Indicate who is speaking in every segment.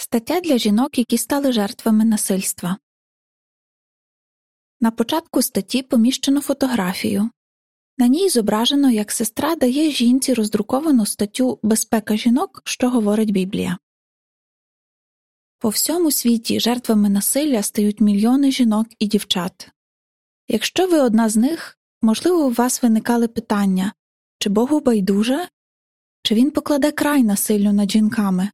Speaker 1: Стаття для жінок, які стали жертвами насильства. На початку статті поміщено фотографію. На ній зображено, як сестра дає жінці роздруковану статтю «Безпека жінок. Що говорить Біблія». По всьому світі жертвами насилля стають мільйони жінок і дівчат. Якщо ви одна з них, можливо, у вас виникали питання, чи Богу байдуже? Чи Він покладе край насиллю над жінками?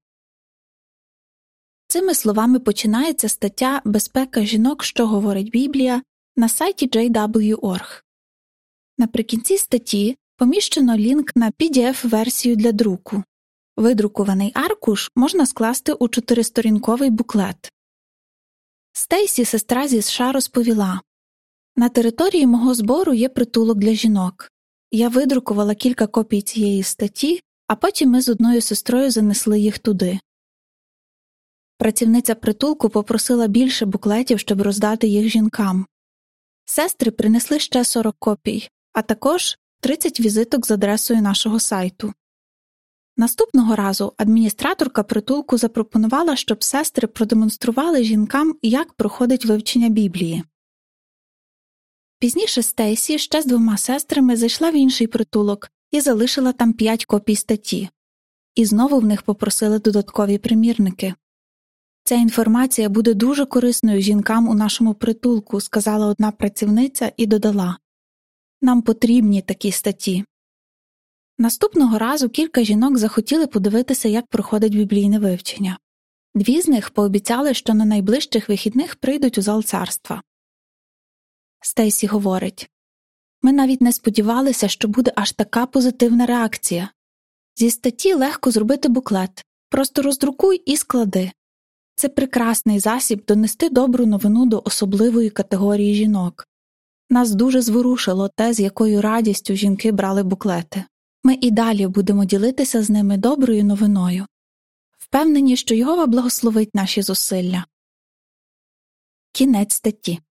Speaker 1: Цими словами починається стаття «Безпека жінок. Що говорить Біблія» на сайті JW.org. Наприкінці статті поміщено лінк на PDF-версію для друку. Видрукований аркуш можна скласти у 4-сторінковий буклет. Стейсі, сестра зі США, розповіла: «На території мого збору є притулок для жінок. Я видрукувала кілька копій цієї статті, а потім ми з одною сестрою занесли їх туди. Працівниця притулку попросила більше буклетів, щоб роздати їх жінкам. Сестри принесли ще 40 копій, а також 30 візиток з адресою нашого сайту. Наступного разу адміністраторка притулку запропонувала, щоб сестри продемонстрували жінкам, як проходить вивчення Біблії. Пізніше Стейсі ще з 2 сестрами зайшла в інший притулок і залишила там 5 копій статті. І знову в них попросили додаткові примірники. «Ця інформація буде дуже корисною жінкам у нашому притулку», – сказала одна працівниця і додала: «Нам потрібні такі статті». Наступного разу кілька жінок захотіли подивитися, як проходить біблійне вивчення. 2 з них пообіцяли, що на найближчих вихідних прийдуть у зал царства. Стейсі говорить: «Ми навіть не сподівалися, що буде аж така позитивна реакція. Зі статті легко зробити буклет. Просто роздрукуй і склади. Це прекрасний засіб донести добру новину до особливої категорії жінок. Нас дуже зворушило те, з якою радістю жінки брали буклети. Ми і далі будемо ділитися з ними доброю новиною. Впевнені, що Єгова благословить наші зусилля». Кінець статті.